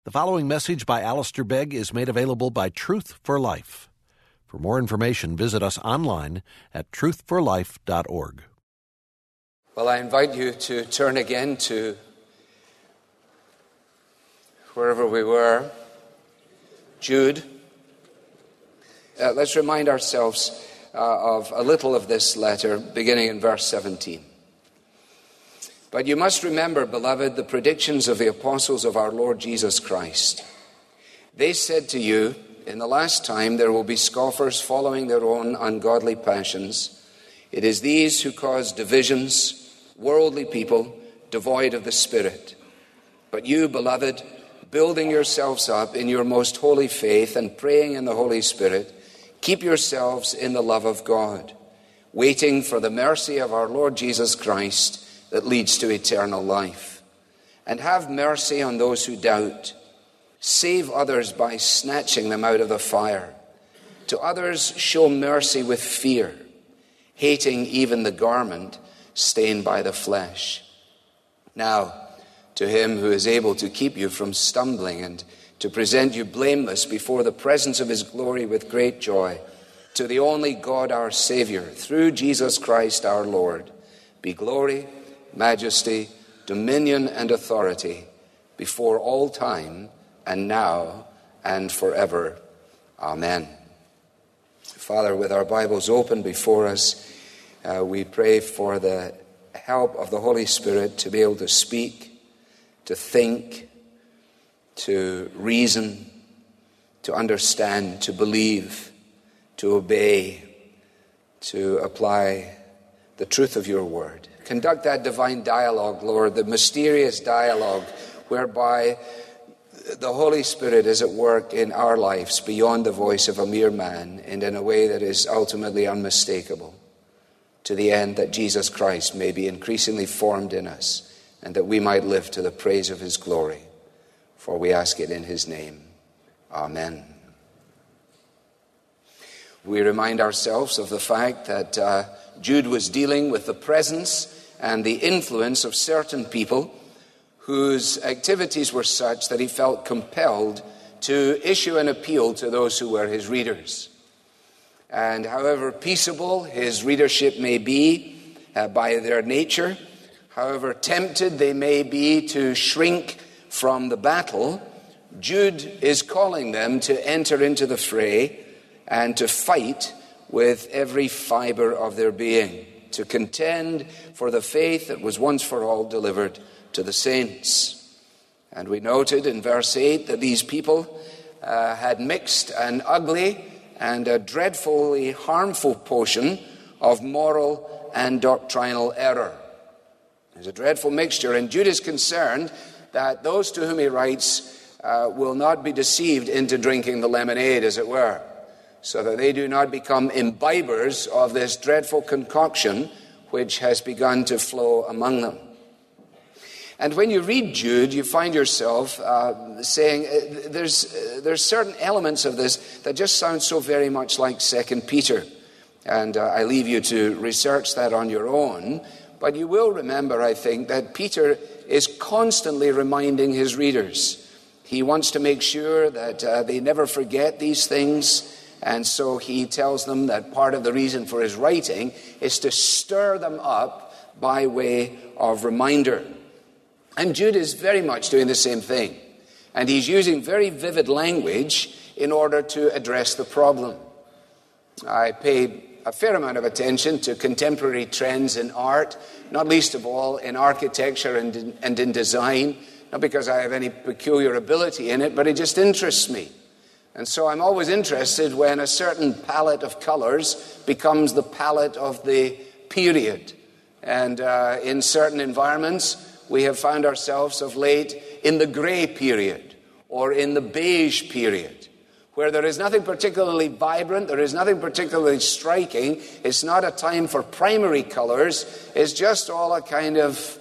The following message by Alistair Begg is made available by Truth for Life. For more information, visit us online at truthforlife.org. Well, I invite you to turn again to wherever we were, Jude. Let's remind ourselves of a little of this letter, beginning in verse 17. But you must remember, beloved, the predictions of the apostles of our Lord Jesus Christ. They said to you, in the last time there will be scoffers following their own ungodly passions. It is these who cause divisions, worldly people, devoid of the Spirit. But you, beloved, building yourselves up in your most holy faith and praying in the Holy Spirit, keep yourselves in the love of God, waiting for the mercy of our Lord Jesus Christ that leads to eternal life. And have mercy on those who doubt. Save others by snatching them out of the fire. To others show mercy with fear, hating even the garment stained by the flesh. Now, to him who is able to keep you from stumbling and to present you blameless before the presence of his glory with great joy, to the only God our Savior, through Jesus Christ our Lord, be glory, majesty, dominion, and authority before all time, and now, and forever. Amen. Father, with our Bibles open before us, we pray for the help of the Holy Spirit to be able to speak, to think, to reason, to understand, to believe, to obey, to apply the truth of your word. Conduct that divine dialogue, Lord, the mysterious dialogue whereby the Holy Spirit is at work in our lives beyond the voice of a mere man and in a way that is ultimately unmistakable, to the end that Jesus Christ may be increasingly formed in us and that we might live to the praise of his glory. For we ask it in his name. Amen. We remind ourselves of the fact that Jude was dealing with the presence and the influence of certain people whose activities were such that he felt compelled to issue an appeal to those who were his readers. And however peaceable his readership may be by their nature, however tempted they may be to shrink from the battle, Jude is calling them to enter into the fray and to fight with every fiber of their being, to contend for the faith that was once for all delivered to the saints. And we noted in verse 8 that these people had mixed an ugly and a dreadfully harmful potion of moral and doctrinal error. There's a dreadful mixture, and Jude is concerned that those to whom he writes will not be deceived into drinking the lemonade, as it were, so that they do not become imbibers of this dreadful concoction which has begun to flow among them. And when you read Jude, you find yourself saying there's certain elements of this that just sound so very much like 2 Peter. And I leave you to research that on your own. But you will remember, I think, that Peter is constantly reminding his readers. He wants to make sure that they never forget these things. And so he tells them that part of the reason for his writing is to stir them up by way of reminder. And Jude is very much doing the same thing. And he's using very vivid language in order to address the problem. I paid a fair amount of attention to contemporary trends in art, not least of all in architecture and in design, not because I have any peculiar ability in it, but it just interests me. And so I'm always interested when a certain palette of colors becomes the palette of the period. And in certain environments, we have found ourselves of late in the gray period or in the beige period, where there is nothing particularly vibrant, there is nothing particularly striking. It's not a time for primary colors. It's just all a kind of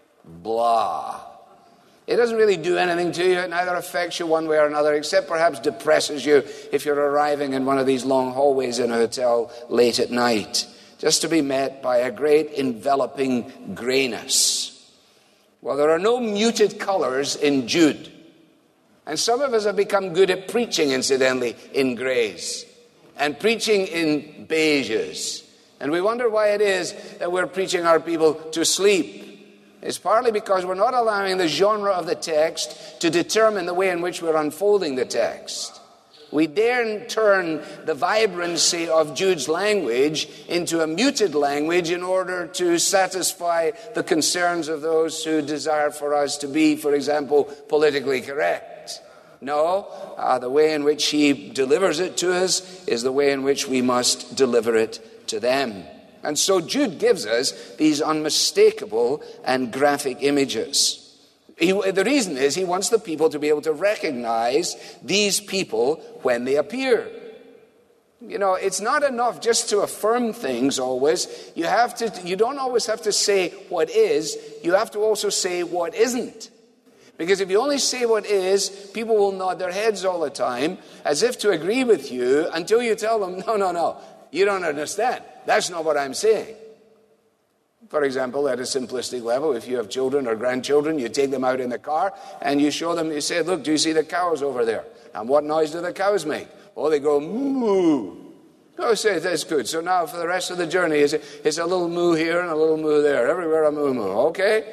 blah. It doesn't really do anything to you. It neither affects you one way or another, except perhaps depresses you if you're arriving in one of these long hallways in a hotel late at night, just to be met by a great enveloping grayness. Well, there are no muted colors in Jude. And some of us have become good at preaching, incidentally, in grays and preaching in beiges. And we wonder why it is that we're preaching our people to sleep. It's partly because we're not allowing the genre of the text to determine the way in which we're unfolding the text. We daren't turn the vibrancy of Jude's language into a muted language in order to satisfy the concerns of those who desire for us to be, for example, politically correct. No, the way in which he delivers it to us is the way in which we must deliver it to them. And so Jude gives us these unmistakable and graphic images. The reason is he wants the people to be able to recognize these people when they appear. You know, it's not enough just to affirm things always. You don't always have to say what is. You have to also say what isn't. Because if you only say what is, people will nod their heads all the time as if to agree with you until you tell them, no, you don't understand. That's not what I'm saying. For example, at a simplistic level, if you have children or grandchildren, you take them out in the car and you show them, you say, look, do you see the cows over there? And what noise do the cows make? Oh, they go moo. Oh, say, that's good. So now for the rest of the journey, it's a little moo here and a little moo there. Everywhere a moo moo, okay?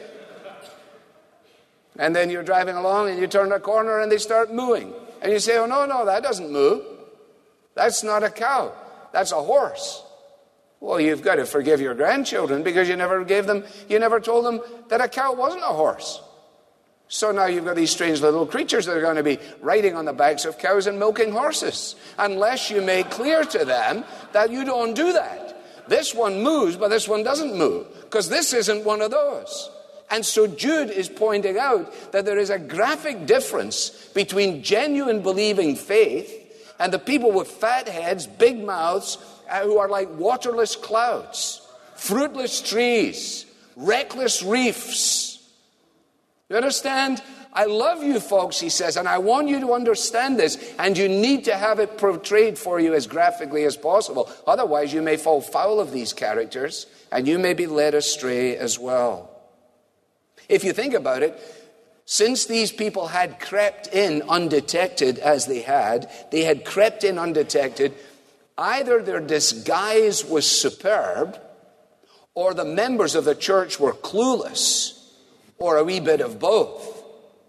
And then you're driving along and you turn a corner and they start mooing. And you say, oh, no, that doesn't moo. That's not a cow. That's a horse. Well, you've got to forgive your grandchildren because you never told them that a cow wasn't a horse. So now you've got these strange little creatures that are going to be riding on the backs of cows and milking horses, unless you make clear to them that you don't do that. This one moves, but this one doesn't move, because this isn't one of those. And so Jude is pointing out that there is a graphic difference between genuine believing faith and the people with fat heads, big mouths, who are like waterless clouds, fruitless trees, reckless reefs. You understand? I love you folks, he says, and I want you to understand this, and you need to have it portrayed for you as graphically as possible. Otherwise, you may fall foul of these characters, and you may be led astray as well. If you think about it, since these people had crept in undetected as they had crept in undetected, either their disguise was superb, or the members of the church were clueless, or a wee bit of both.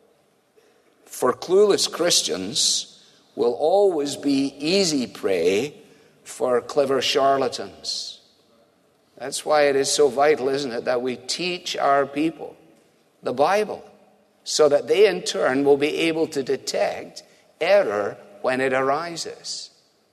For clueless Christians will always be easy prey for clever charlatans. That's why it is so vital, isn't it, that we teach our people the Bible, so that they in turn will be able to detect error when it arises.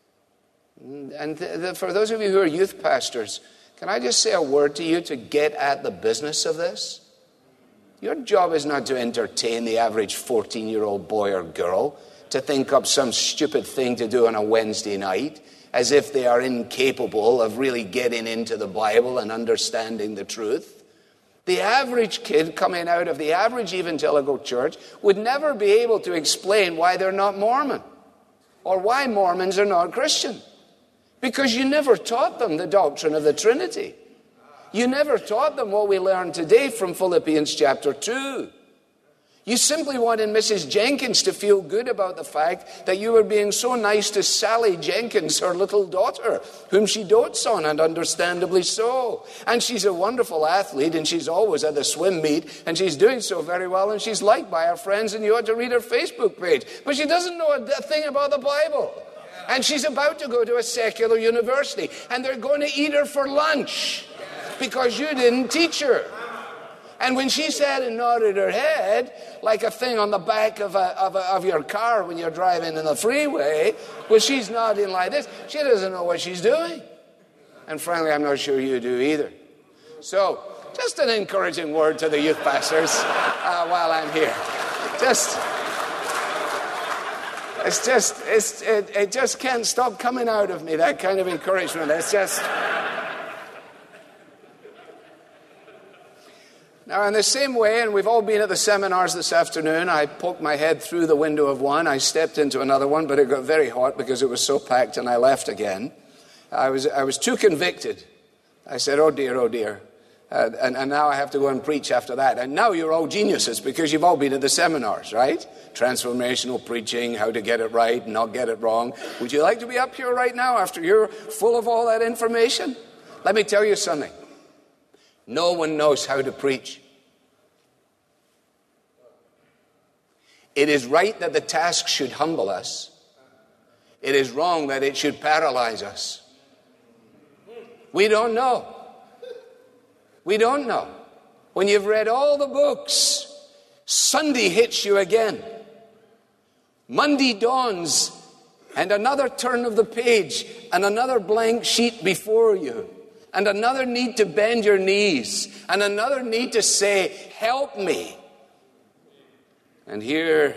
And for those of you who are youth pastors, can I just say a word to you to get at the business of this? Your job is not to entertain the average 14-year-old boy or girl, to think up some stupid thing to do on a Wednesday night, as if they are incapable of really getting into the Bible and understanding the truth. The average kid coming out of the average evangelical church would never be able to explain why they're not Mormon, or why Mormons are not Christian. Because you never taught them the doctrine of the Trinity. You never taught them what we learned today from Philippians chapter 2. You simply wanted Mrs. Jenkins to feel good about the fact that you were being so nice to Sally Jenkins, her little daughter, whom she dotes on, and understandably so. And she's a wonderful athlete, and she's always at the swim meet, and she's doing so very well, and she's liked by her friends, and you ought to read her Facebook page. But she doesn't know a thing about the Bible. And she's about to go to a secular university, and they're going to eat her for lunch because you didn't teach her. And when she sat and nodded her head like a thing on the back of your car when you're driving in the freeway, well, she's nodding like this. She doesn't know what she's doing. And frankly, I'm not sure you do either. So, just an encouraging word to the youth pastors while I'm here. It just can't stop coming out of me, that kind of encouragement. It's just... Now, in the same way, and we've all been at the seminars this afternoon, I poked my head through the window of one. I stepped into another one, but it got very hot because it was so packed, and I left again. I was too convicted. I said, oh dear, And now I have to go and preach after that. And now you're all geniuses because you've all been at the seminars, right? Transformational preaching, how to get it right and not get it wrong. Would you like to be up here right now after you're full of all that information? Let me tell you something. No one knows how to preach. It is right that the task should humble us. It is wrong that it should paralyze us. We don't know. We don't know. When you've read all the books, Sunday hits you again. Monday dawns, and another turn of the page, and another blank sheet before you, and another need to bend your knees, and another need to say, help me. And here,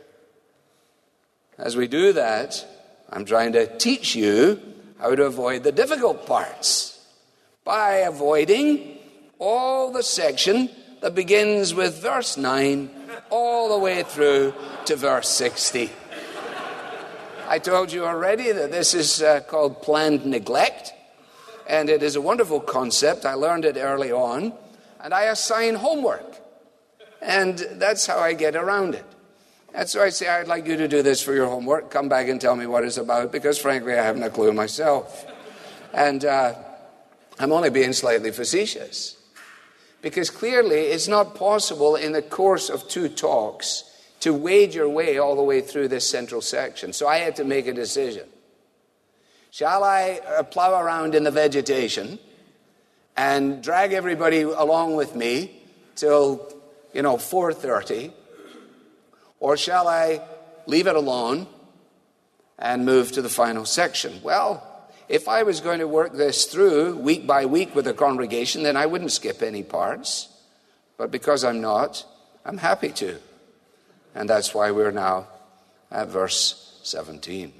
as we do that, I'm trying to teach you how to avoid the difficult parts by avoiding all the section that begins with verse 9 all the way through to verse 60. I told you already that this is called planned neglect, and it is a wonderful concept. I learned it early on, and I assign homework, and that's how I get around it. And so I say, I'd like you to do this for your homework. Come back and tell me what it's about, because frankly, I haven't a clue myself. And I'm only being slightly facetious, because clearly it's not possible in the course of 2 talks to wade your way all the way through this central section. So I had to make a decision. Shall I plow around in the vegetation and drag everybody along with me till, 4:30? Or shall I leave it alone and move to the final section? Well, if I was going to work this through week by week with the congregation, then I wouldn't skip any parts. But because I'm not, I'm happy to. And that's why we're now at verse 17.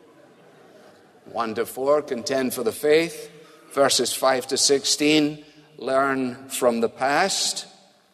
1 to 4, contend for the faith. Verses 5 to 16, learn from the past.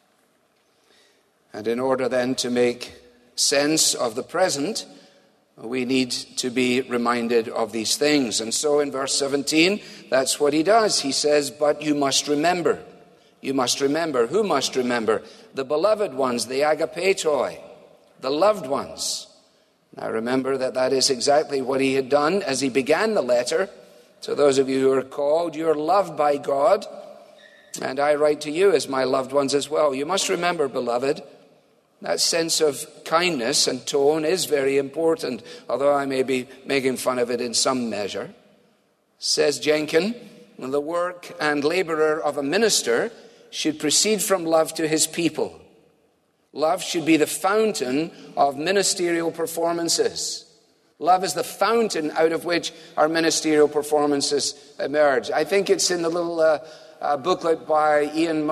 And in order then to make sense of the present, we need to be reminded of these things. And so in verse 17, that's what he does. He says, but you must remember. You must remember. Who must remember? The beloved ones, the agapetoi, the loved ones. Now remember that is exactly what he had done as he began the letter. To those of you who are called, you're loved by God, and I write to you as my loved ones as well. You must remember, beloved, that sense of kindness and tone is very important, although I may be making fun of it in some measure. Says Jenkin, the work and laborer of a minister should proceed from love to his people. Love should be the fountain of ministerial performances. Love is the fountain out of which our ministerial performances emerge. I think it's in the little booklet by Ian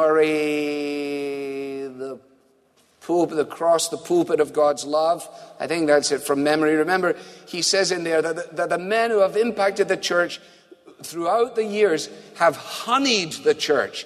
Murray, the cross, the pulpit of God's love. I think that's it from memory. Remember, he says in there that the men who have impacted the church throughout the years have honeyed the church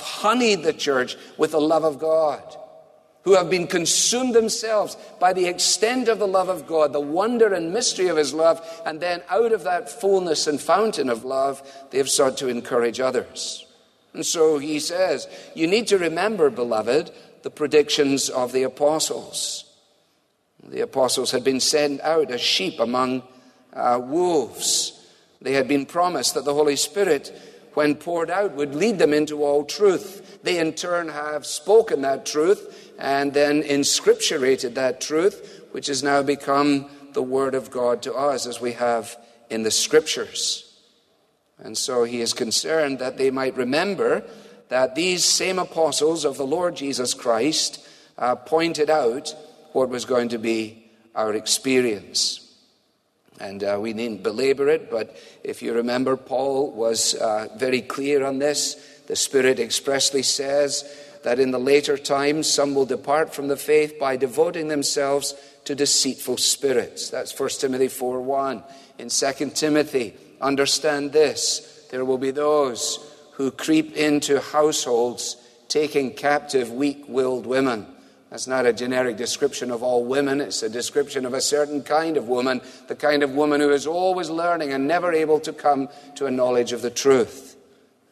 with the love of God, who have been consumed themselves by the extent of the love of God, the wonder and mystery of his love, and then out of that fullness and fountain of love, they have sought to encourage others. And so he says, you need to remember, beloved, the predictions of the apostles. The apostles had been sent out as sheep among wolves. They had been promised that the Holy Spirit, when poured out, would lead them into all truth. They in turn have spoken that truth and then inscripturated that truth, which has now become the Word of God to us as we have in the Scriptures. And so he is concerned that they might remember that these same apostles of the Lord Jesus Christ pointed out what was going to be our experience. And we needn't belabor it, but if you remember, Paul was very clear on this. The Spirit expressly says that in the later times some will depart from the faith by devoting themselves to deceitful spirits. That's 1 Timothy 4:1. In 2 Timothy, understand this, there will be those who creep into households taking captive weak-willed women. That's not a generic description of all women. It's a description of a certain kind of woman, the kind of woman who is always learning and never able to come to a knowledge of the truth.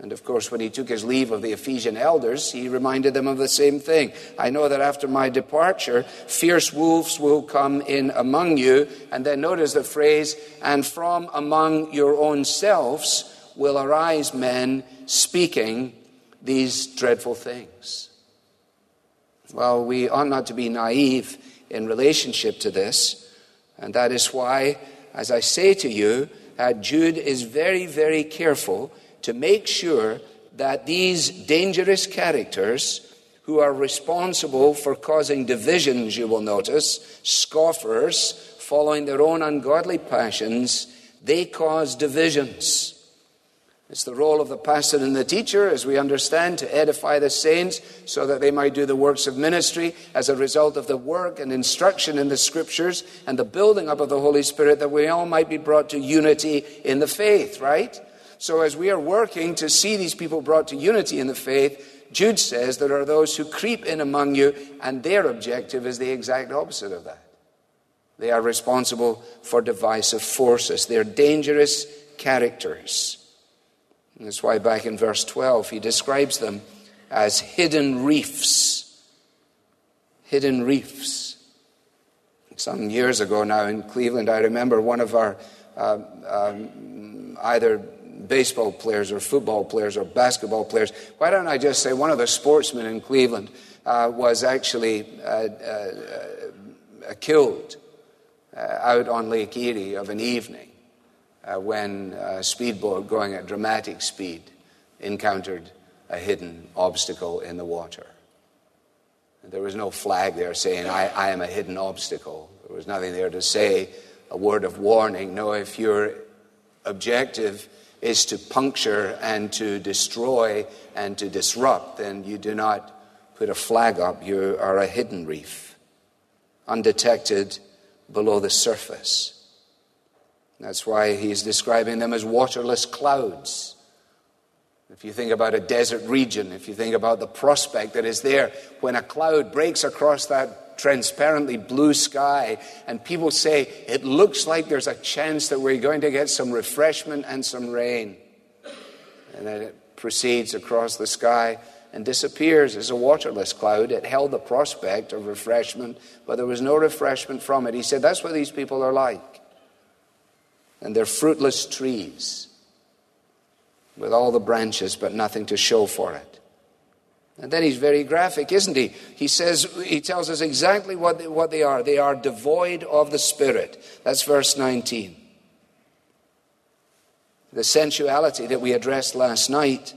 And of course, when he took his leave of the Ephesian elders, he reminded them of the same thing. I know that after my departure, fierce wolves will come in among you. And then notice the phrase, and from among your own selves will arise men speaking these dreadful things. Well, we ought not to be naive in relationship to this. And that is why, as I say to you, Jude is very, very careful to make sure that these dangerous characters who are responsible for causing divisions, you will notice, scoffers, following their own ungodly passions, they cause divisions. It's the role of the pastor and the teacher, as we understand, to edify the saints so that they might do the works of ministry as a result of the work and instruction in the Scriptures and the building up of the Holy Spirit, that we all might be brought to unity in the faith, right? So as we are working to see these people brought to unity in the faith, Jude says there are those who creep in among you, and their objective is the exact opposite of that. They are responsible for divisive forces. They're dangerous characters. And that's why back in verse 12 he describes them as hidden reefs. Hidden reefs. Some years ago now in Cleveland, I remember one of our either baseball players or football players or basketball players. Why don't I just say one of the sportsmen in Cleveland was actually killed out on Lake Erie of an evening when a speedboat going at dramatic speed encountered a hidden obstacle in the water. There was no flag there saying, I am a hidden obstacle. There was nothing there to say a word of warning. No, if your objective is to puncture and to destroy and to disrupt, then you do not put a flag up. You are a hidden reef, undetected below the surface. That's why he's describing them as waterless clouds. If you think about a desert region, if you think about the prospect that is there when a cloud breaks across that transparently blue sky and people say, it looks like there's a chance that we're going to get some refreshment and some rain. And then it proceeds across the sky and disappears as a waterless cloud. It held the prospect of refreshment, but there was no refreshment from it. He said, that's what these people are like. And they're fruitless trees with all the branches but nothing to show for it. And then he's very graphic, isn't he? He tells us exactly what they are. They are devoid of the Spirit. That's verse 19. The sensuality that we addressed last night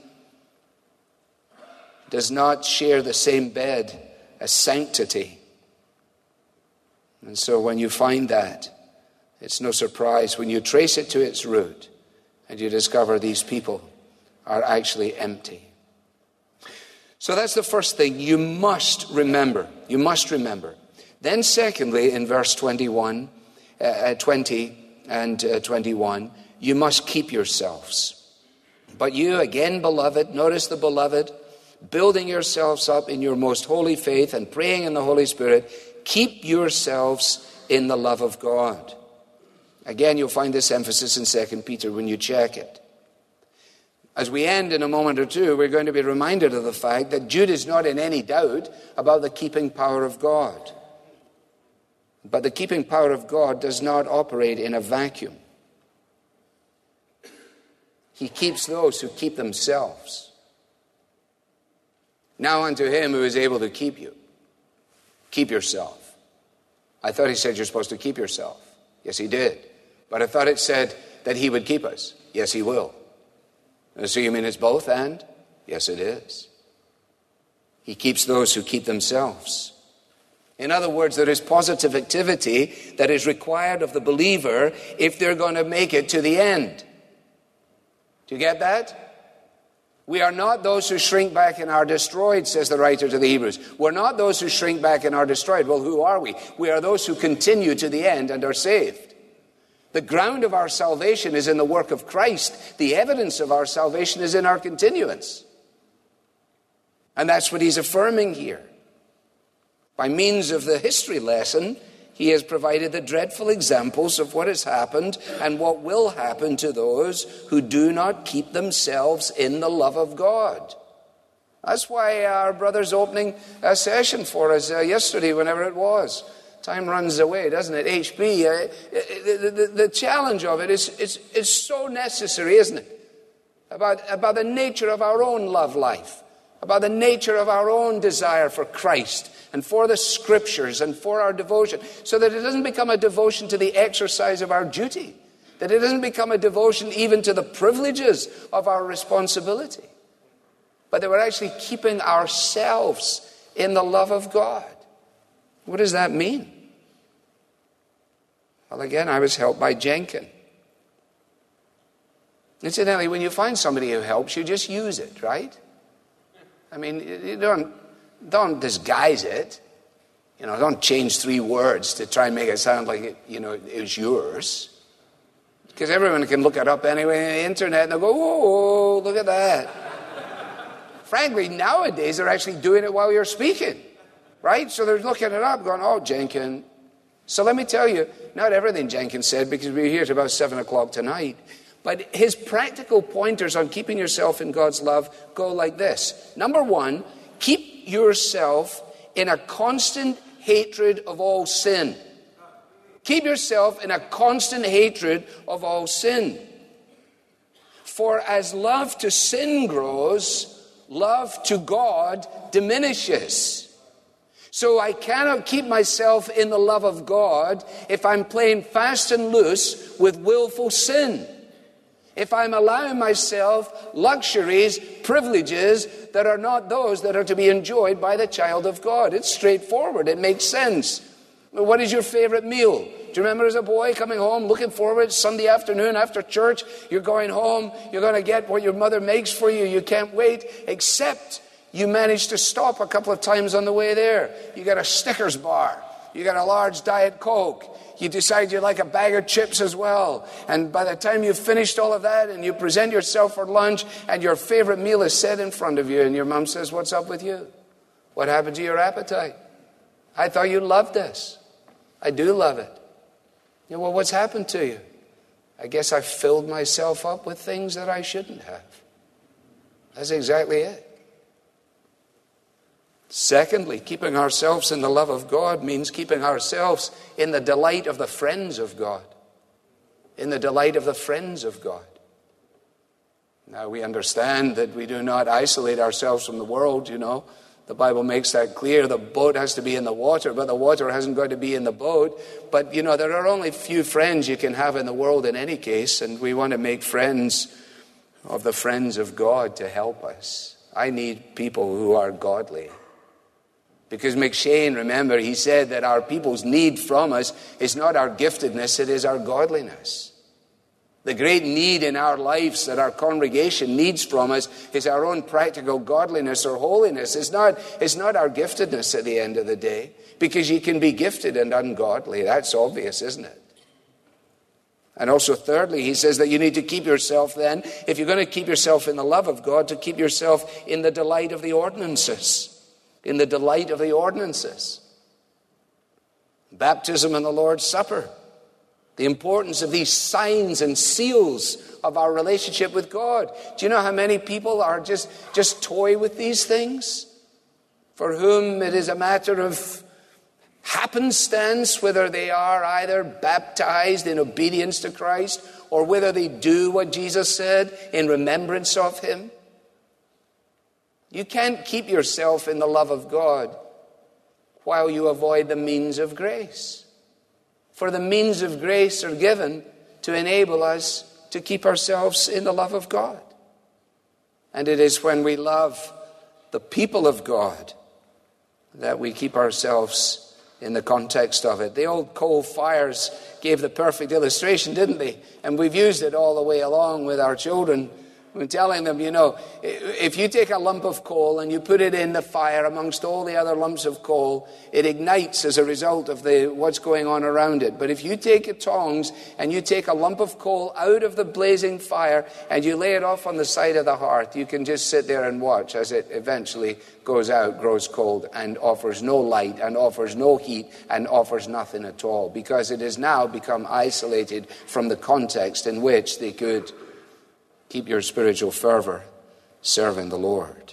does not share the same bed as sanctity. And so when you find that, it's no surprise when you trace it to its root and you discover these people are actually empty. So that's the first thing you must remember. You must remember. Then secondly, in verse 20 and 21, you must keep yourselves. But you, again, beloved, notice the beloved, building yourselves up in your most holy faith and praying in the Holy Spirit, keep yourselves in the love of God. Again, you'll find this emphasis in 2 Peter when you check it. As we end in a moment or two, we're going to be reminded of the fact that Jude is not in any doubt about the keeping power of God. But the keeping power of God does not operate in a vacuum. He keeps those who keep themselves. Now unto him who is able to keep you. Keep yourself. I thought he said you're supposed to keep yourself. Yes, he did. But I thought it said that he would keep us. Yes, he will. So you mean it's both and? Yes, it is. He keeps those who keep themselves. In other words, there is positive activity that is required of the believer if they're going to make it to the end. Do you get that? We are not those who shrink back and are destroyed, says the writer to the Hebrews. We're not those who shrink back and are destroyed. Well, who are we? We are those who continue to the end and are saved. The ground of our salvation is in the work of Christ. The evidence of our salvation is in our continuance. And that's what he's affirming here. By means of the history lesson, He has provided the dreadful examples of what has happened and what will happen to those who do not keep themselves in the love of God. That's why our brother's opening a session for us yesterday, whenever it was. Time runs away, doesn't it? HB, the challenge of it is so necessary, isn't it? About the nature of our own love life, about the nature of our own desire for Christ and for the Scriptures and for our devotion, so that it doesn't become a devotion to the exercise of our duty, that it doesn't become a devotion even to the privileges of our responsibility, but that we're actually keeping ourselves in the love of God. What does that mean? Well, again, I was helped by Jenkin. Incidentally, when you find somebody who helps, you just use it, right? I mean, you don't disguise it. Don't change 3 words to try and make it sound like it was yours. Because everyone can look it up anyway on the internet and they'll go, whoa, look at that. Frankly, nowadays they're actually doing it while you're speaking, right? So they're looking it up going, oh, Jenkin. So let me tell you, not everything Jenkin said, because we're here at about 7 o'clock tonight. But his practical pointers on keeping yourself in God's love go like this. Number 1, keep yourself in a constant hatred of all sin. Keep yourself in a constant hatred of all sin. For as love to sin grows, love to God diminishes. So I cannot keep myself in the love of God if I'm playing fast and loose with willful sin. If I'm allowing myself luxuries, privileges that are not those that are to be enjoyed by the child of God. It's straightforward. It makes sense. What is your favorite meal? Do you remember as a boy coming home, looking forward Sunday afternoon after church? You're going home. You're going to get what your mother makes for you. You can't wait, except you manage to stop a couple of times on the way there. You got a Snickers bar. You got a large Diet Coke. You decide you like a bag of chips as well. And by the time you've finished all of that and you present yourself for lunch and your favorite meal is set in front of you and your mom says, what's up with you? What happened to your appetite? I thought you loved this. I do love it. Well, what's happened to you? I guess I filled myself up with things that I shouldn't have. That's exactly it. Secondly, keeping ourselves in the love of God means keeping ourselves in the delight of the friends of God. In the delight of the friends of God. Now, we understand that we do not isolate ourselves from the world, The Bible makes that clear. The boat has to be in the water, but the water hasn't got to be in the boat. But, there are only few friends you can have in the world in any case, and we want to make friends of the friends of God to help us. I need people who are godly. Because McShane, remember, he said that our people's need from us is not our giftedness, it is our godliness. The great need in our lives that our congregation needs from us is our own practical godliness or holiness. It's not our giftedness at the end of the day, because you can be gifted and ungodly. That's obvious, isn't it? And also thirdly, he says that you need to keep yourself then, if you're going to keep yourself in the love of God, to keep yourself in the delight of the ordinances. In the delight of the ordinances. Baptism and the Lord's Supper. The importance of these signs and seals of our relationship with God. Do you know how many people are just toy with these things? For whom it is a matter of happenstance whether they are either baptized in obedience to Christ or whether they do what Jesus said in remembrance of Him. You can't keep yourself in the love of God while you avoid the means of grace. For the means of grace are given to enable us to keep ourselves in the love of God. And it is when we love the people of God that we keep ourselves in the context of it. The old coal fires gave the perfect illustration, didn't they? And we've used it all the way along with our children I'm telling them, if you take a lump of coal and you put it in the fire amongst all the other lumps of coal, it ignites as a result of what's going on around it. But if you take your tongs and you take a lump of coal out of the blazing fire and you lay it off on the side of the hearth, you can just sit there and watch as it eventually goes out, grows cold, and offers no light, and offers no heat, and offers nothing at all, because it has now become isolated from the context in which they could keep your spiritual fervor serving the Lord.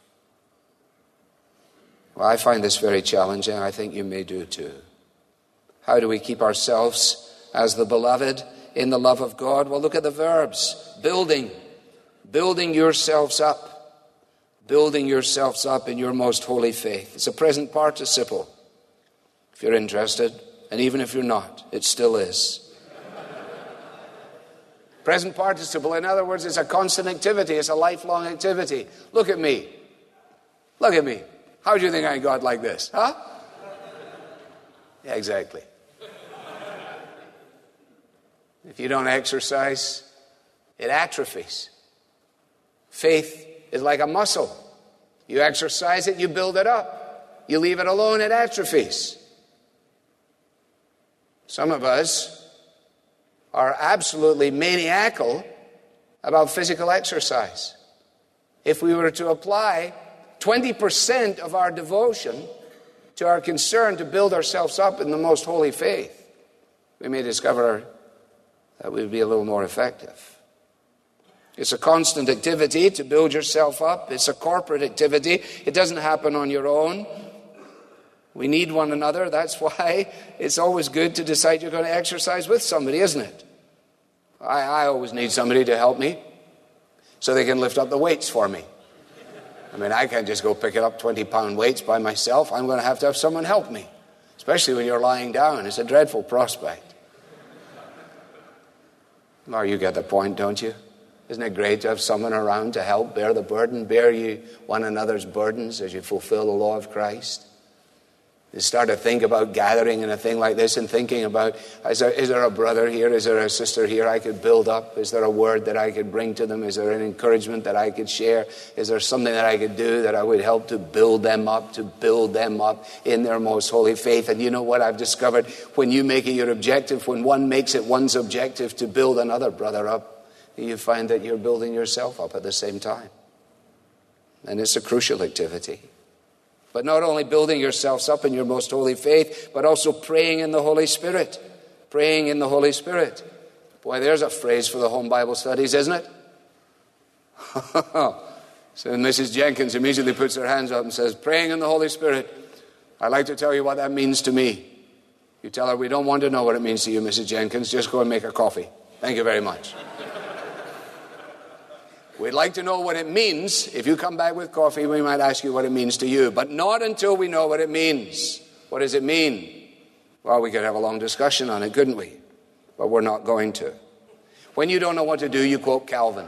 Well, I find this very challenging. I think you may do too. How do we keep ourselves as the beloved in the love of God? Well, look at the verbs. Building yourselves up. Building yourselves up in your most holy faith. It's a present participle. If you're interested, and even if you're not, it still is. Present participle, in other words, it's a constant activity. It's a lifelong activity. Look at me. Look at me. How do you think I got like this? Huh? Yeah, exactly. If you don't exercise, it atrophies. Faith is like a muscle. You exercise it, you build it up. You leave it alone, it atrophies. Some of us are absolutely maniacal about physical exercise. If we were to apply 20% of our devotion to our concern to build ourselves up in the most holy faith, we may discover that we would be a little more effective. It's a constant activity to build yourself up. It's a corporate activity. It doesn't happen on your own. We need one another. That's why it's always good to decide you're going to exercise with somebody, isn't it? I always need somebody to help me so they can lift up the weights for me. I mean, I can't just go pick up 20-pound weights by myself. I'm going to have someone help me, especially when you're lying down. It's a dreadful prospect. Well, you get the point, don't you? Isn't it great to have someone around to help bear the burden, bear you one another's burdens as you fulfill the law of Christ? You start to think about gathering in a thing like this and thinking about, is there a brother here? Is there a sister here I could build up? Is there a word that I could bring to them? Is there an encouragement that I could share? Is there something that I could do that I would help to build them up in their most holy faith? And you know what I've discovered? When you make it your objective, when one makes it one's objective to build another brother up, you find that you're building yourself up at the same time. And it's a crucial activity. But not only building yourselves up in your most holy faith, but also praying in the Holy Spirit. Praying in the Holy Spirit. Boy, there's a phrase for the home Bible studies, isn't it? So Mrs. Jenkins immediately puts her hands up and says, praying in the Holy Spirit. I'd like to tell you what that means to me. You tell her, we don't want to know what it means to you, Mrs. Jenkins. Just go and make a coffee. Thank you very much. We'd like to know what it means. If you come back with coffee, we might ask you what it means to you, but not until we know what it means. What does it mean? Well, we could have a long discussion on it, couldn't we? But we're not going to. When you don't know what to do, you quote Calvin.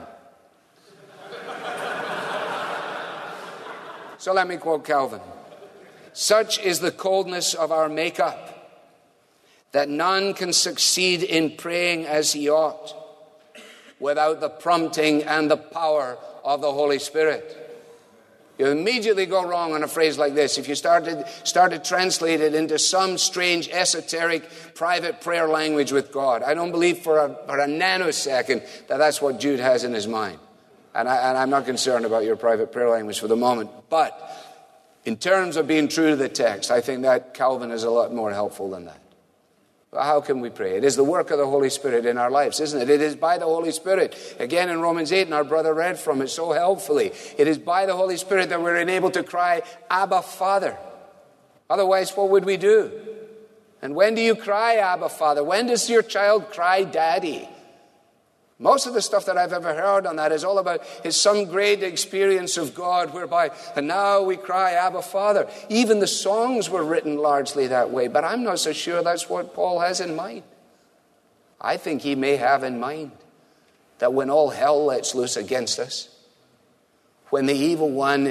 So let me quote Calvin. Such is the coldness of our makeup that none can succeed in praying as he ought without the prompting and the power of the Holy Spirit. You immediately go wrong on a phrase like this. If you started to translate it into some strange, esoteric, private prayer language with God, I don't believe for a nanosecond that that's what Jude has in his mind. And I'm not concerned about your private prayer language for the moment. But in terms of being true to the text, I think that Calvin is a lot more helpful than that. How can we pray? It is the work of the Holy Spirit in our lives, isn't it? It is by the Holy Spirit. Again, in Romans 8, and our brother read from it so helpfully. It is by the Holy Spirit that we're enabled to cry, Abba, Father. Otherwise, what would we do? And when do you cry, Abba, Father? When does your child cry, Daddy? Most of the stuff that I've ever heard on that is all about is some great experience of God whereby, and now we cry, Abba, Father. Even the songs were written largely that way, but I'm not so sure that's what Paul has in mind. I think he may have in mind that when all hell lets loose against us, when the evil one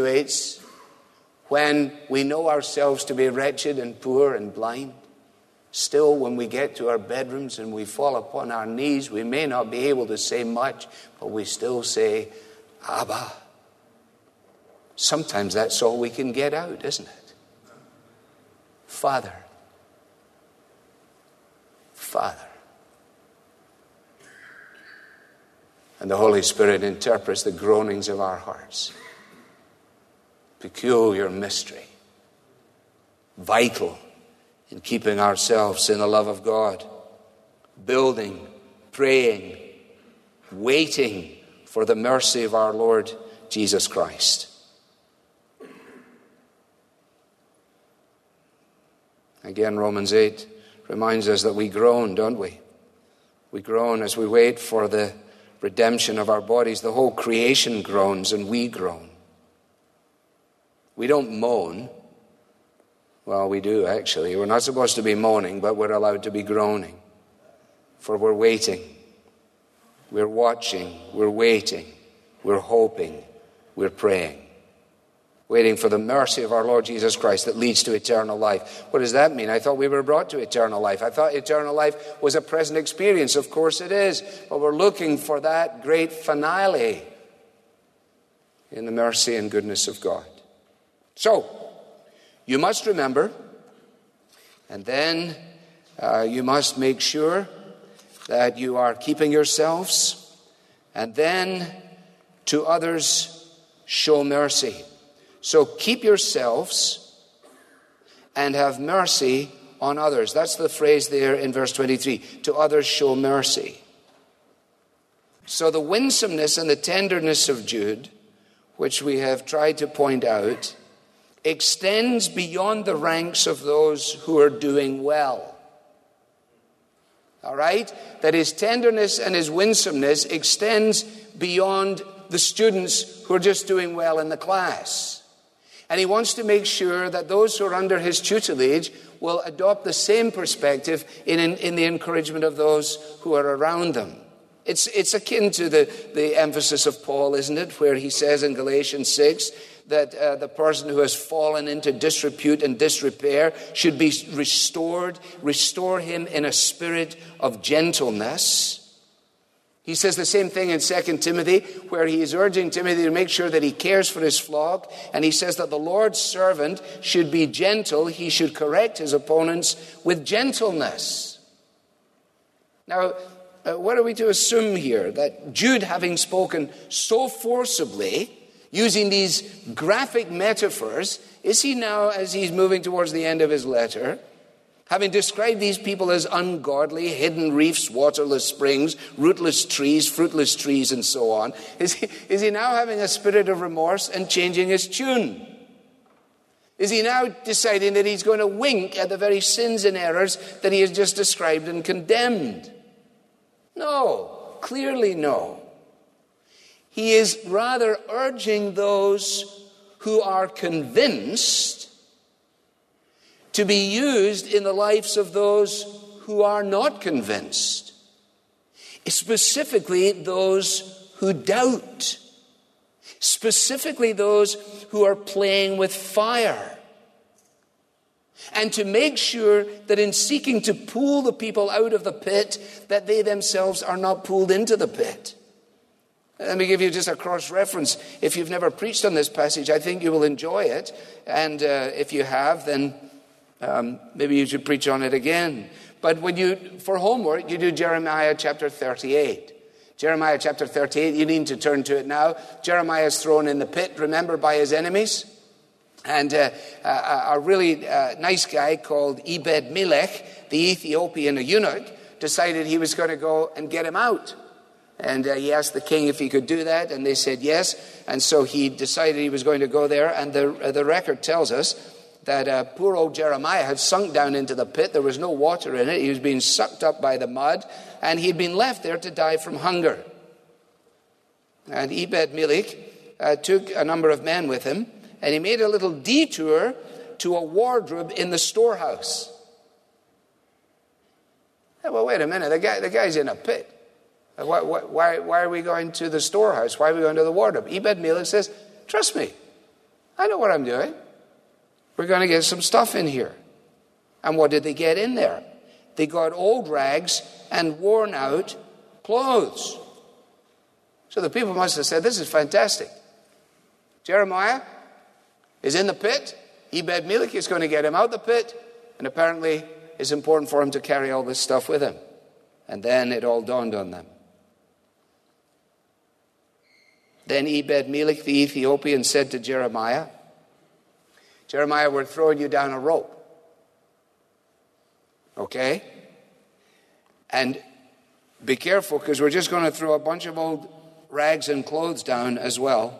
insinuates, when we know ourselves to be wretched and poor and blind, Still, when we get to our bedrooms and we fall upon our knees, we may not be able to say much, but we still say, Abba. Sometimes that's all we can get out, isn't it? Father. Father. And the Holy Spirit interprets the groanings of our hearts. Peculiar mystery. Vital in keeping ourselves in the love of God. Building, praying, waiting for the mercy of our Lord Jesus Christ. Again, Romans 8 reminds us that we groan, don't we? We groan as we wait for the redemption of our bodies. The whole creation groans and we groan. We don't moan. Well, we do actually. We're not supposed to be moaning, but we're allowed to be groaning. For we're waiting. We're watching. We're waiting. We're hoping. We're praying. Waiting for the mercy of our Lord Jesus Christ that leads to eternal life. What does that mean? I thought we were brought to eternal life. I thought eternal life was a present experience. Of course it is. But we're looking for that great finale in the mercy and goodness of God. So, you must remember, and then you must make sure that you are keeping yourselves, and then to others show mercy. So keep yourselves and have mercy on others. That's the phrase there in verse 23. To others show mercy. So the winsomeness and the tenderness of Jude, which we have tried to point out, extends beyond the ranks of those who are doing well. All right? That his tenderness and his winsomeness extends beyond the students who are just doing well in the class. And he wants to make sure that those who are under his tutelage will adopt the same perspective in the encouragement of those who are around them. It's akin to the emphasis of Paul, isn't it? Where he says in Galatians 6 that the person who has fallen into disrepute and disrepair should be restored. Restore him in a spirit of gentleness. He says the same thing in 2 Timothy, where he is urging Timothy to make sure that he cares for his flock. And he says that the Lord's servant should be gentle. He should correct his opponents with gentleness. Now, what are we to assume here? That Jude, having spoken so forcibly, using these graphic metaphors, is he now, as he's moving towards the end of his letter, having described these people as ungodly, hidden reefs, waterless springs, rootless trees, fruitless trees, and so on, is he now having a spirit of remorse and changing his tune? Is he now deciding that he's going to wink at the very sins and errors that he has just described and condemned? No, clearly no. He is rather urging those who are convinced to be used in the lives of those who are not convinced. Specifically, those who doubt. Specifically, those who are playing with fire. And to make sure that in seeking to pull the people out of the pit, that they themselves are not pulled into the pit. Let me give you just a cross-reference. If you've never preached on this passage, I think you will enjoy it. And if you have, then maybe you should preach on it again. But for homework, you do Jeremiah chapter 38. Jeremiah chapter 38, you need to turn to it now. Jeremiah is thrown in the pit, remember, by his enemies. And a really nice guy called Ebed-Melech, the Ethiopian eunuch, decided he was going to go and get him out. And he asked the king if he could do that, and they said yes. And so he decided he was going to go there. And the record tells us that poor old Jeremiah had sunk down into the pit. There was no water in it. He was being sucked up by the mud, and he'd been left there to die from hunger. And Ebed-Melech took a number of men with him, and he made a little detour to a wardrobe in the storehouse. Well, wait a minute. The guy's in a pit. Why are we going to the storehouse? Why are we going to the wardrobe? Ebed-Melech says, trust me. I know what I'm doing. We're going to get some stuff in here. And what did they get in there? They got old rags and worn out clothes. So the people must have said, this is fantastic. Jeremiah is in the pit. Ebed-Melech is going to get him out the pit. And apparently it's important for him to carry all this stuff with him. And then it all dawned on them. Then Ebed-Melech the Ethiopian said to Jeremiah, Jeremiah, we're throwing you down a rope. Okay? And be careful, because we're just going to throw a bunch of old rags and clothes down as well.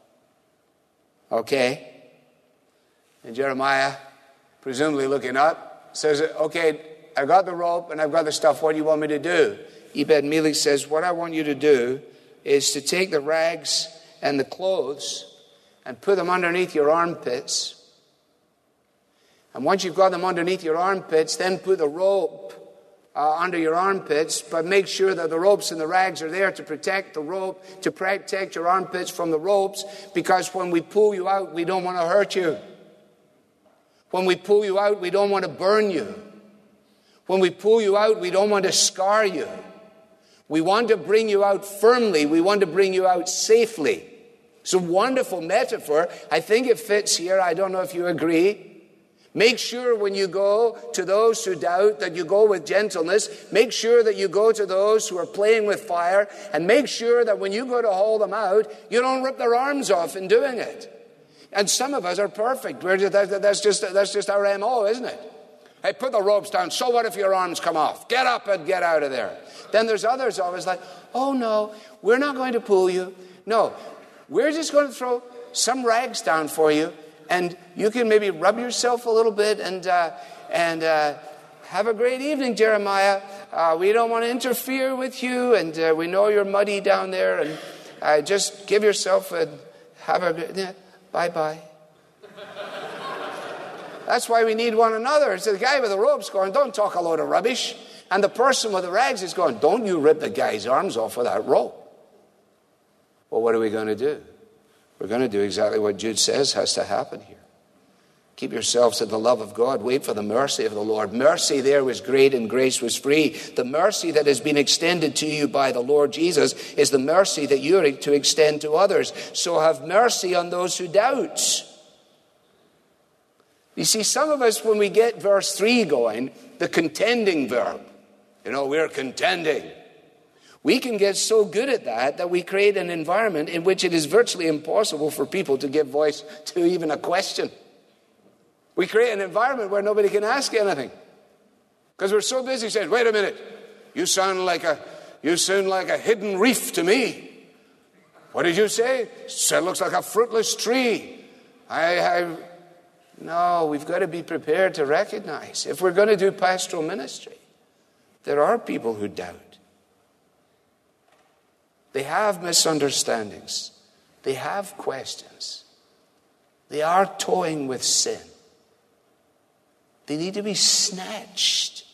Okay? And Jeremiah, presumably looking up, says, okay, I've got the rope and I've got the stuff. What do you want me to do? Ebed-Melech says, what I want you to do is to take the rags and the clothes and put them underneath your armpits. And once you've got them underneath your armpits, then put the rope under your armpits, but make sure that the ropes and the rags are there to protect the rope, to protect your armpits from the ropes, because when we pull you out, we don't want to hurt you. When we pull you out, we don't want to burn you. When we pull you out, we don't want to scar you. We want to bring you out firmly. We want to bring you out safely. It's a wonderful metaphor. I think it fits here. I don't know if you agree. Make sure when you go to those who doubt that you go with gentleness. Make sure that you go to those who are playing with fire. And make sure that when you go to haul them out, you don't rip their arms off in doing it. And some of us are perfect. That's just our MO, isn't it? Hey, put the ropes down. So what if your arms come off? Get up and get out of there. Then there's others always like, oh no, we're not going to pull you. No, we're just going to throw some rags down for you. And you can maybe rub yourself a little bit and have a great evening, Jeremiah. We don't want to interfere with you, and we know you're muddy down there. And just give yourself a bye-bye. That's why we need one another. So the guy with the rope's going, don't talk a load of rubbish. And the person with the rags is going, don't you rip the guy's arms off with that rope. Well, what are we going to do? We're going to do exactly what Jude says has to happen here. Keep yourselves to the love of God. Wait for the mercy of the Lord. Mercy there was great and grace was free. The mercy that has been extended to you by the Lord Jesus is the mercy that you are to extend to others. So have mercy on those who doubt. You see, some of us, when we get verse 3 going, the contending verb, we're contending. We can get so good at that we create an environment in which it is virtually impossible for people to give voice to even a question. We create an environment where nobody can ask anything. Because we're so busy saying, wait a minute, you sound like a hidden reef to me. What did you say? It looks like a fruitless tree. No, we've got to be prepared to recognize, if we're going to do pastoral ministry, there are people who doubt. They have misunderstandings. They have questions. They are toying with sin. They need to be snatched.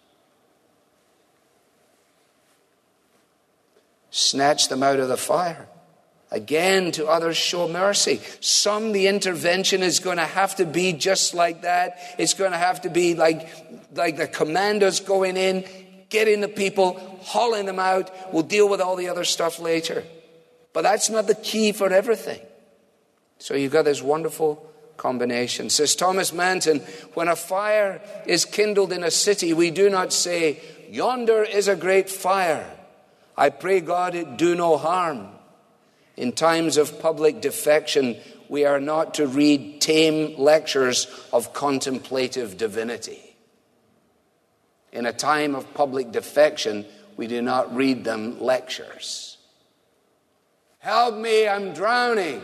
Snatch them out of the fire. Again, to others show mercy. Some, the intervention is going to have to be just like that. It's going to have to be like the commandos going in, getting the people, hauling them out. We'll deal with all the other stuff later. But that's not the key for everything. So you've got this wonderful combination. Says Thomas Manton, when a fire is kindled in a city, we do not say, yonder is a great fire. I pray God it do no harm. In times of public defection, we are not to read tame lectures of contemplative divinity. In a time of public defection, we do not read them lectures. Help me, I'm drowning.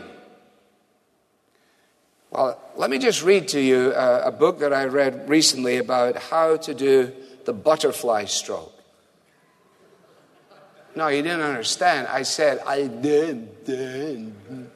Well, let me just read to you a book that I read recently about how to do the butterfly stroke. No, you didn't understand. I said, I did.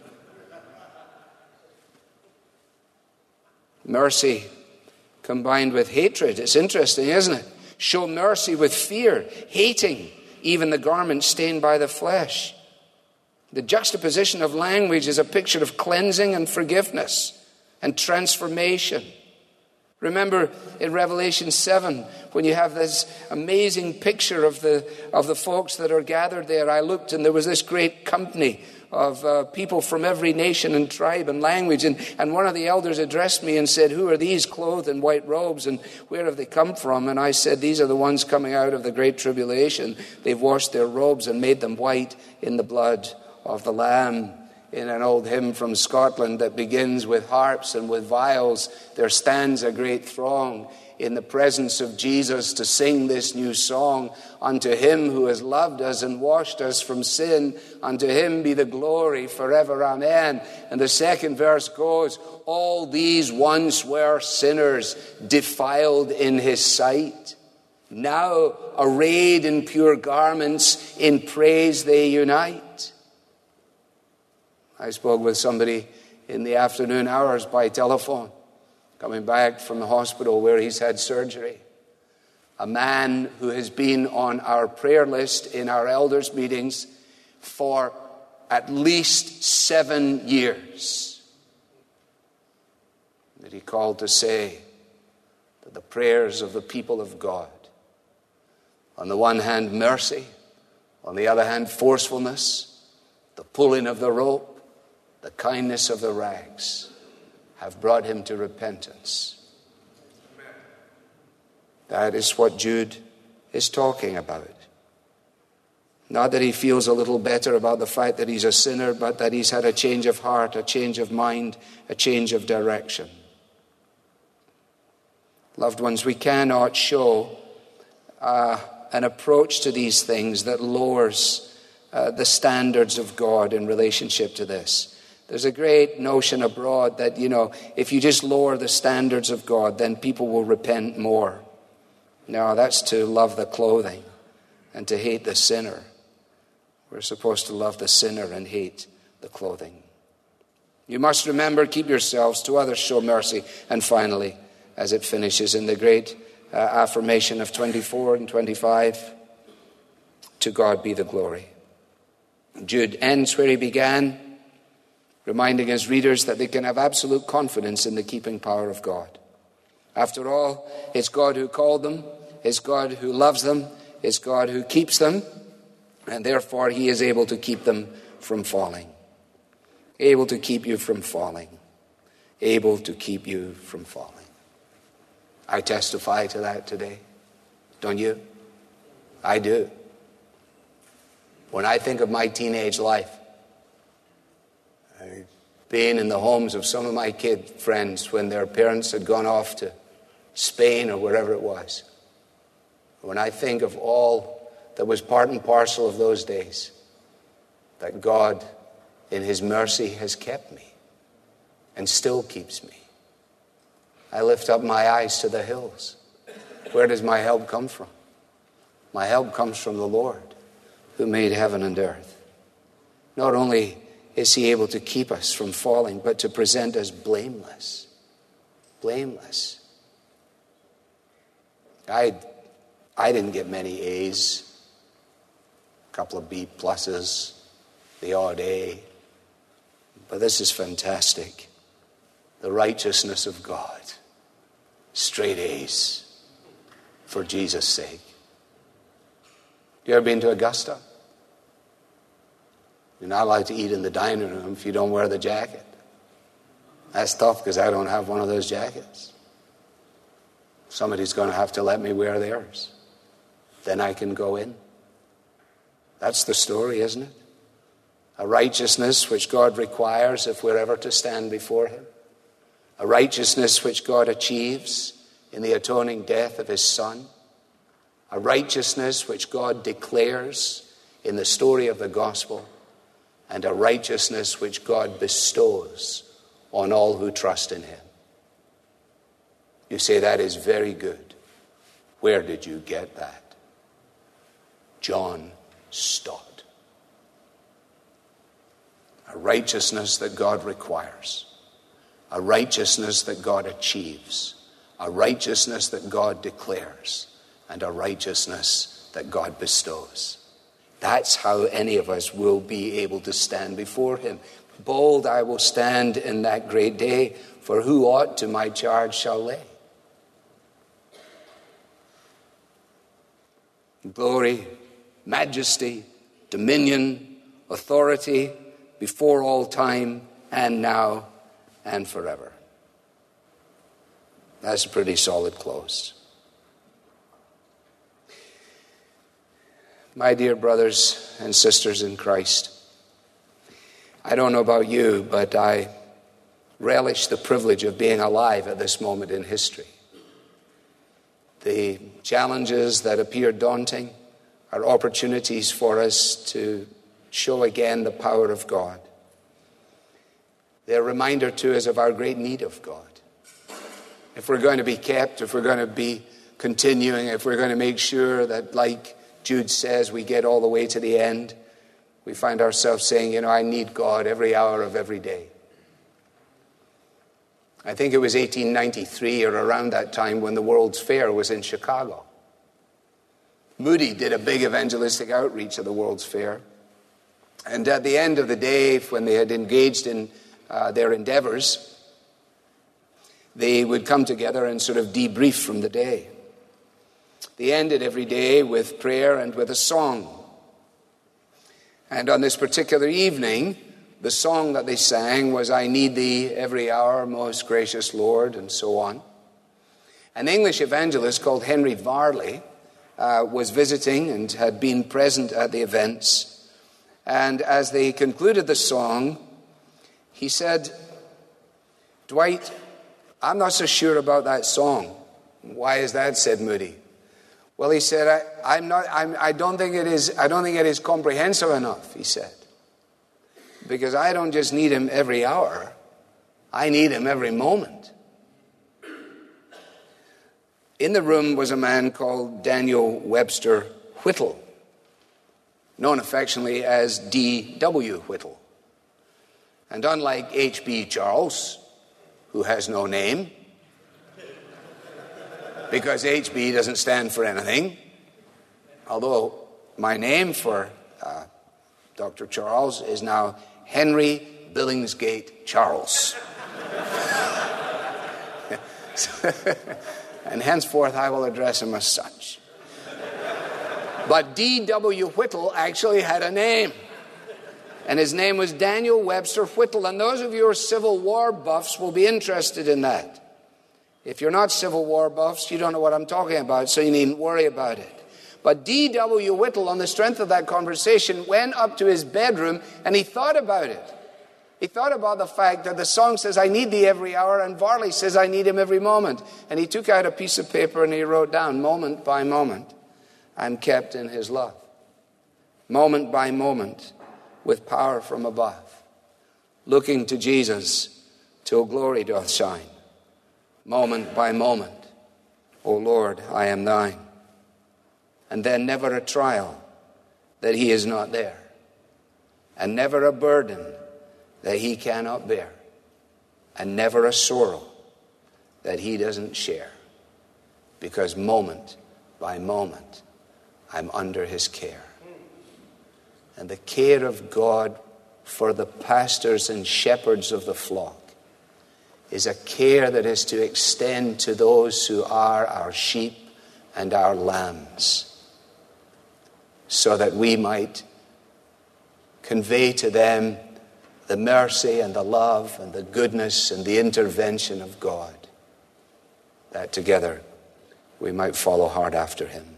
Mercy combined with hatred. It's interesting, isn't it? Show mercy with fear, hating even the garment stained by the flesh. The juxtaposition of language is a picture of cleansing and forgiveness and transformation. Remember in Revelation 7, when you have this amazing picture of the folks that are gathered there. I looked and there was this great company of people from every nation and tribe and language. And one of the elders addressed me and said, "Who are these clothed in white robes and where have they come from?" And I said, "These are the ones coming out of the great tribulation. They've washed their robes and made them white in the blood of the Lamb." In an old hymn from Scotland that begins with harps and with viols, there stands a great throng in the presence of Jesus to sing this new song. Unto him who has loved us and washed us from sin, unto him be the glory forever. Amen. And the second verse goes, all these once were sinners, defiled in his sight. Now arrayed in pure garments, in praise they unite. I spoke with somebody in the afternoon hours by telephone, coming back from the hospital where he's had surgery. A man who has been on our prayer list in our elders' meetings for at least 7 years. That he called to say that the prayers of the people of God, on the one hand mercy, on the other hand forcefulness, the pulling of the rope, the kindness of the rags, have brought him to repentance. That is what Jude is talking about. Not that he feels a little better about the fact that he's a sinner, but that he's had a change of heart, a change of mind, a change of direction. Loved ones, we cannot show an approach to these things that lowers the standards of God in relationship to this. There's a great notion abroad that, if you just lower the standards of God, then people will repent more. No, that's to love the clothing and to hate the sinner. We're supposed to love the sinner and hate the clothing. You must remember, keep yourselves, to others show mercy. And finally, as it finishes in the great affirmation of 24 and 25, to God be the glory. Jude ends where he began, reminding his readers that they can have absolute confidence in the keeping power of God. After all, it's God who called them, it's God who loves them, it's God who keeps them, and therefore he is able to keep them from falling. Able to keep you from falling. Able to keep you from falling. I testify to that today. Don't you? I do. When I think of my teenage life, being in the homes of some of my kid friends when their parents had gone off to Spain or wherever it was. When I think of all that was part and parcel of those days, that God in his mercy has kept me and still keeps me, I lift up my eyes to the hills. Where does my help come from? My help comes from the Lord who made heaven and earth. Not only is he able to keep us from falling, but to present us blameless. Blameless. I didn't get many A's, a couple of B pluses, the odd A. But this is fantastic. The righteousness of God. Straight A's for Jesus' sake. You ever been to Augusta? You're not allowed to eat in the dining room if you don't wear the jacket. That's tough because I don't have one of those jackets. Somebody's going to have to let me wear theirs. Then I can go in. That's the story, isn't it? A righteousness which God requires if we're ever to stand before him. A righteousness which God achieves in the atoning death of his Son. A righteousness which God declares in the story of the gospel. And a righteousness which God bestows on all who trust in him. You say, that is very good. Where did you get that? John Stott. A righteousness that God requires. A righteousness that God achieves. A righteousness that God declares. And a righteousness that God bestows. That's how any of us will be able to stand before him. Bold I will stand in that great day, for who aught to my charge shall lay? glory, majesty, dominion, authority, before all time and now and forever. That's a pretty solid close. My dear brothers and sisters in Christ, I don't know about you, but I relish the privilege of being alive at this moment in history. The challenges that appear daunting are opportunities for us to show again the power of God. They're a reminder to us of our great need of God. If we're going to be kept, if we're going to be continuing, if we're going to make sure that, like Jude says, we get all the way to the end, we find ourselves saying, I need God every hour of every day. I think it was 1893 or around that time when the World's Fair was in Chicago. Moody did a big evangelistic outreach at the World's Fair. And at the end of the day, when they had engaged in their endeavors, they would come together and sort of debrief from the day. They ended every day with prayer and with a song. And on this particular evening, the song that they sang was, "I need thee every hour, most gracious Lord," and so on. An English evangelist called Henry Varley was visiting and had been present at the events. And as they concluded the song, he said, "Dwight, I'm not so sure about that song." "Why is that?" said Moody. "Well," he said, I don't think it is comprehensive enough," he said. "Because I don't just need him every hour, I need him every moment." In the room was a man called Daniel Webster Whittle, known affectionately as D.W. Whittle. And unlike H.B. Charles, who has no name, because HB doesn't stand for anything, although my name for Dr. Charles is now Henry Billingsgate Charles. And henceforth I will address him as such. But D.W. Whittle actually had a name. And his name was Daniel Webster Whittle. And those of you who are Civil War buffs will be interested in that. If you're not Civil War buffs, you don't know what I'm talking about, so you needn't worry about it. But D.W. Whittle, on the strength of that conversation, went up to his bedroom and he thought about it. He thought about the fact that the song says, "I need thee every hour," and Varley says, "I need him every moment." And he took out a piece of paper and he wrote down, "Moment by moment, I'm kept in his love. Moment by moment, with power from above, looking to Jesus till glory doth shine. Moment by moment, O Lord, I am thine." And then never a trial that he is not there, and never a burden that he cannot bear, and never a sorrow that he doesn't share, because moment by moment I'm under his care. And the care of God for the pastors and shepherds of the flock is a care that is to extend to those who are our sheep and our lambs, so that we might convey to them the mercy and the love and the goodness and the intervention of God, that together we might follow hard after him.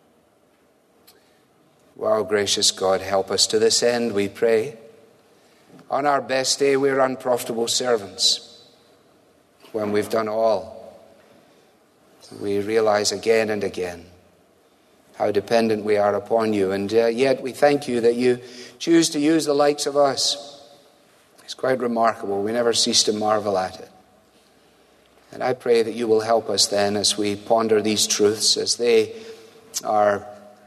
Wow, gracious God, help us to this end, we pray. On our best day, we're unprofitable servants. When we've done all, we realize again and again how dependent we are upon you. And yet we thank you that you choose to use the likes of us. It's quite remarkable. We never cease to marvel at it. And I pray that you will help us then as we ponder these truths, as they are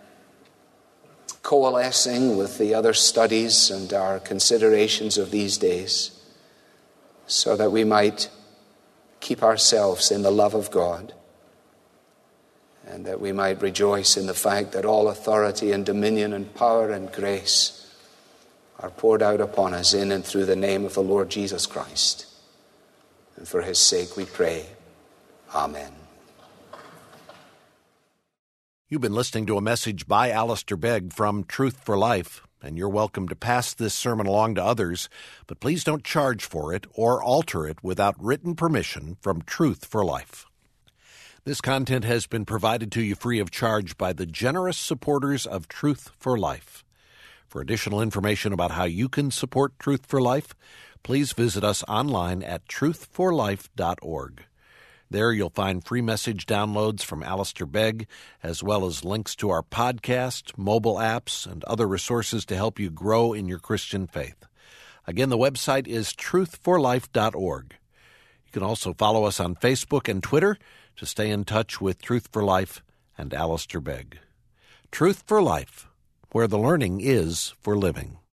coalescing with the other studies and our considerations of these days, so that we might keep ourselves in the love of God, and that we might rejoice in the fact that all authority and dominion and power and grace are poured out upon us in and through the name of the Lord Jesus Christ. And for his sake we pray. Amen. You've been listening to a message by Alistair Begg from Truth for Life, and you're welcome to pass this sermon along to others, but please don't charge for it or alter it without written permission from Truth for Life. This content has been provided to you free of charge by the generous supporters of Truth for Life. For additional information about how you can support Truth for Life, please visit us online at truthforlife.org. There you'll find free message downloads from Alistair Begg, as well as links to our podcast, mobile apps, and other resources to help you grow in your Christian faith. Again, the website is truthforlife.org. You can also follow us on Facebook and Twitter to stay in touch with Truth for Life and Alistair Begg. Truth for Life, where the learning is for living.